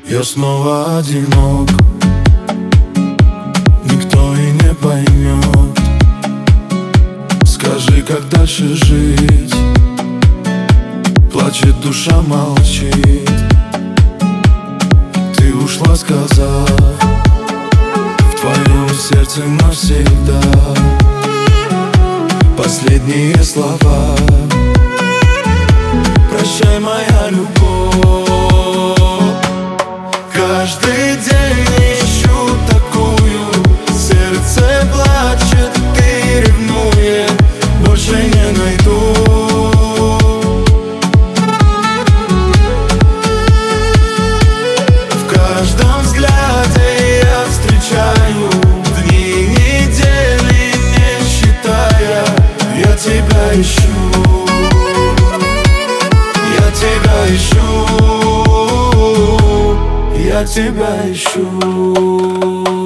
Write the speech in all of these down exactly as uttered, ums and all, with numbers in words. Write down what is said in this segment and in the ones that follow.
Я снова одинок, никто и не поймет. Скажи, как дальше жить? Плачет душа, молчит. Ты ушла, сказав в твоем сердце навсегда последние слова. Прощай, моя любовь. Каждый день ищу такую, сердце плачет и ревнует, больше не найду. В каждом взгляде я встречаю дни, недели не считая. Я тебя ищу, я тебя ищу, я тебя ищу.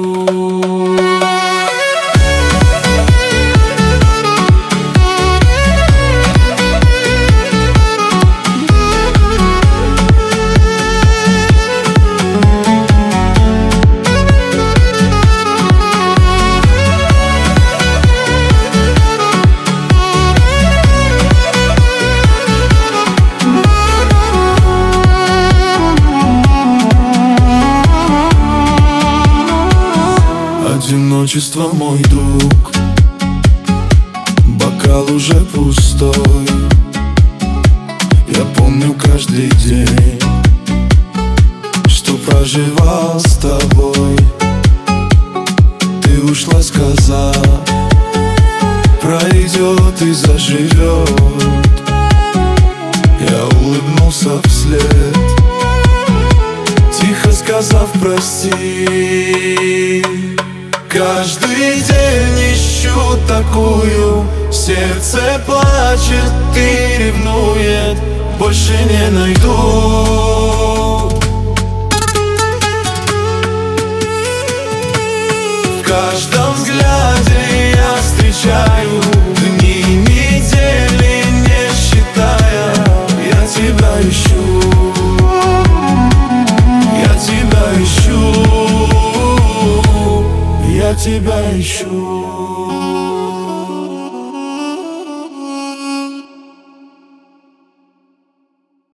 Одиночество, мой друг, бокал уже пустой. Я помню каждый день, что проживал с тобой. Ты ушла, сказав, пройдет и заживет. Я улыбнулся вслед, тихо сказав прости. Каждый день ищу такую, сердце плачет и ревнует, больше не найду. В каждом взгляде я встречаю дни, недели не считая. Я тебя ищу, я тебя ищу, я тебя ищу.